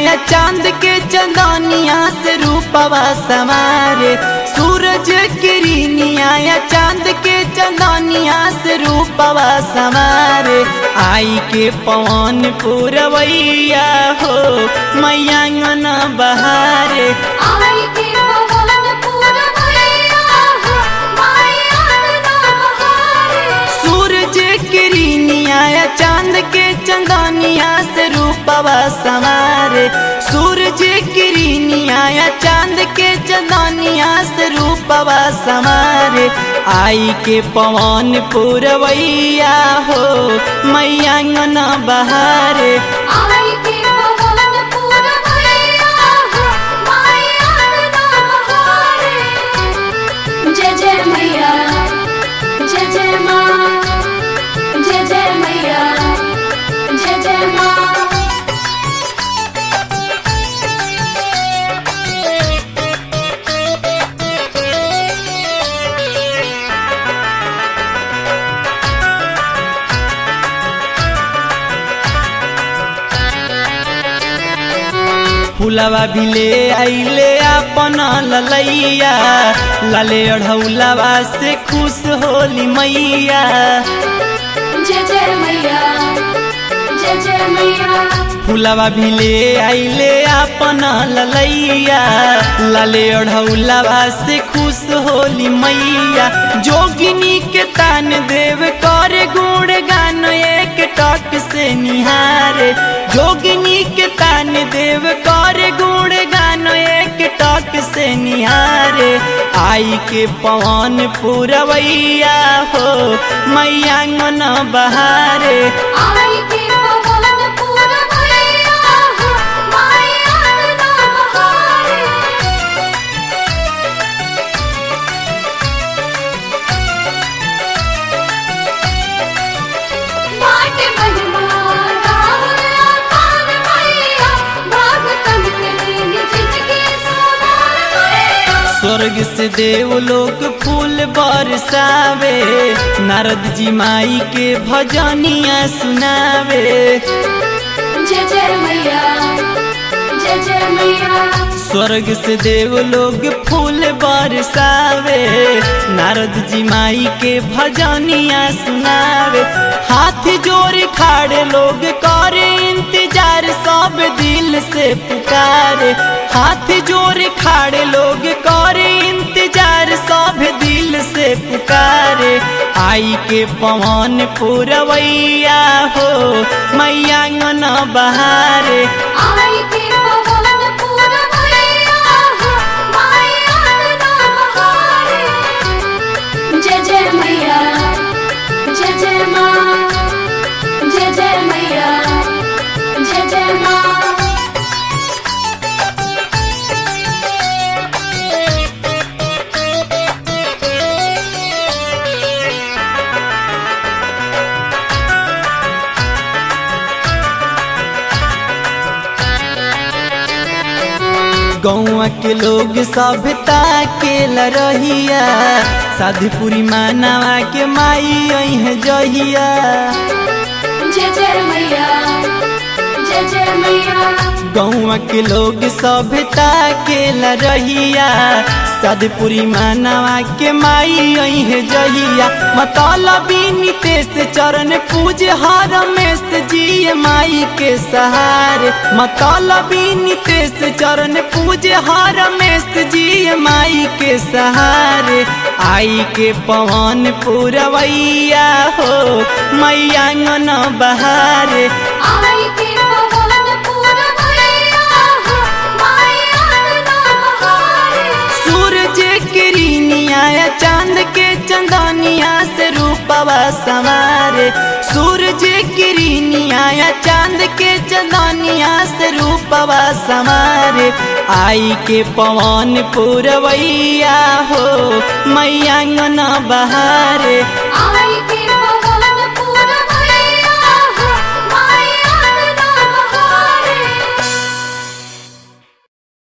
या चांद के चंदनिया से रूपवा समारे। सूरज किरनिया या चांद के चंदनिया से रूपवा समारे। आई के पवन पुरवैया हो मैया अंगना बहारे। आई के पवन पुरवैया हो मैया अंगना बहारे। सूरज किरनिया या चांद के चंदनिया से रूपवा समारे। सूरज किरनिया या चांद के चंदनिया से रूपवा समारे। आई के पवन पुरवैया हो मैया अंगना बहारे। आई के पवन पुरवैया हो मैया अंगना बहारे। जय जय मैया जय जय माँ, जय जय मैया जय जय माँ। फुलवा भी ले आइले अपन ललैया। लाले अढ़ौलावा से खुश होली मैया। जय जय मैया जय जय मैया। फुलवा भी ले आइले अपन ललैया। लाले अढ़ौलावा से खुश होली मैया। जोगिनी के तान देव कर गुण गान एक टक से निहारे। जोगिनी के तान देव कर गुण गान एक टक से निहारे। आई के पवन पुरवैया हो मैया अंगना बहारे। आई के पवन पुरवैया हो मैया अंगना बहारे। बाटे महिमा राहुल अपार मैया। भगतन के लिए जिंदगी सवार मैया। स्वर्ग से देव लोग फूल बरसावे। नारद जी माई के भजनिया सुनावे। जय जय मैया जय जय मैया। स्वर्ग से देव लोग फूल बरसावे। नारद जी माई के भजनिया सुनावे। हाथ जोड़ खाड़े लोग करे इंतजार सब दिल से पुकारे। हाथ जोड़ खाड़े लोग करे इंतजार सब दिल से पुकारे। आई के पवन पुरवैया हो मैया अंगना बहारे। आई के पवन पुरवैया हो मैया अंगना बहारे। जय जय मैया जय जय माँ, जय जय मैया जय जय माँ। गौआ के लोग सभ्यता के लरहिया। साधुपुरी मानवा के माई अइह जहिया। जय जय मैया जय जय मैया। गौआ के लोग सभ्यता के लरहिया। साधुपुरी मानवा के माई अइह जहिया। मतलबी नितेश चरण पूज हर रमेश जी माई के सहारे। मतलबी नितेश चरण पूज हर रमेश जी माई के सहारे। आई के पवन पुरवैया हो मैया अंगना बहारे। आई के पवन पुरवैया हो मैया अंगना बहारे। सूरज किरनिया या चांद के चंदनिया से रूपवा समारे। सूरज किरनिया या चांद के चंदनिया से रूपवा समारे। आई के पवन पुरवैया हो मैया अंगना बहारे। आई